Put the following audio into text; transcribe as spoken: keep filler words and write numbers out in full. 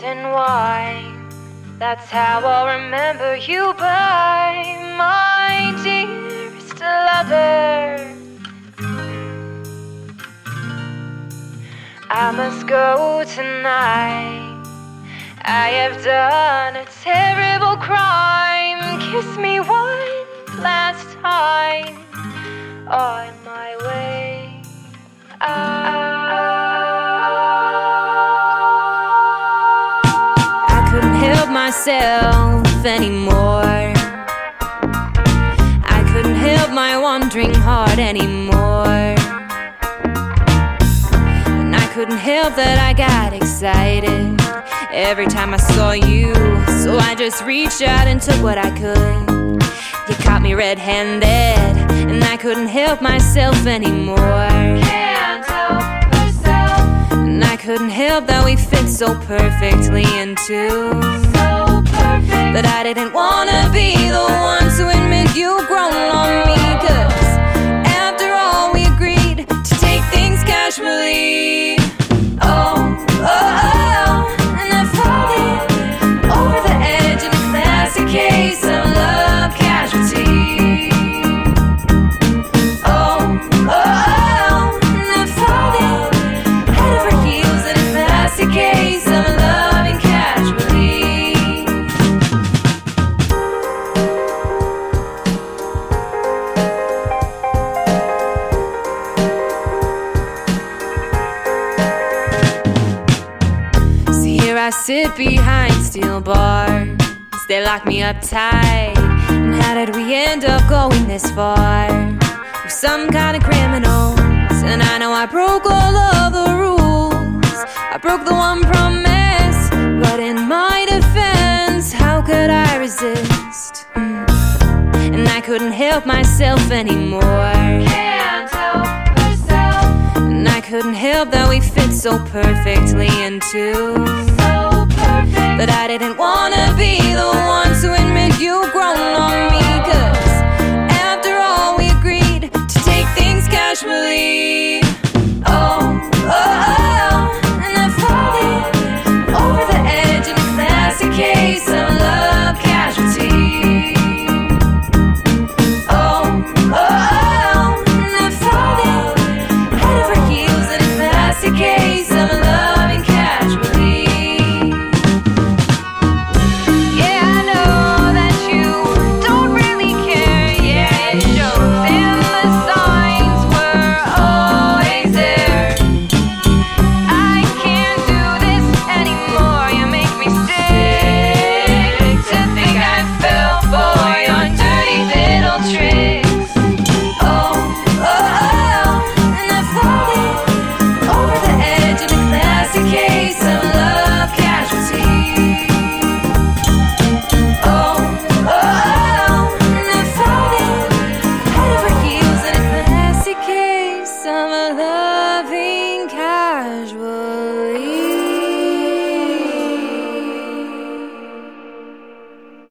and wine. That's how I'll remember you by, my dearest lover. I must go tonight. I have done a terrible crime. Kiss me one last time on my way out. I couldn't help myself anymore. I couldn't help my wandering heart anymore. And I couldn't help that I got excited every time I saw you, so I just reached out and took what I could. You caught me red-handed, and I couldn't help myself anymore. Can't help myself. And I couldn't help that we fit so perfectly into, so perfect, that I didn't wanna be the one to admit you've grown on me. 'Cause after all, we agreed to take things casually. Oh, oh, oh. Case of love casualty. Oh, oh, oh, and I'm falling head over heels in a classic case of loving casualty. See, here I sit behind steel bars. They locked me up tight. And how did we end up going this far? We're some kind of criminals, and I know I broke all of the rules. I broke the one promise, but in my defense, how could I resist? Mm. And I couldn't help myself anymore. Can't help myself. And I couldn't help that we fit so perfectly into, so perfect, that I didn't wanna be the one to admit you've grown on me. 'Cause after all, we agreed to take things casually.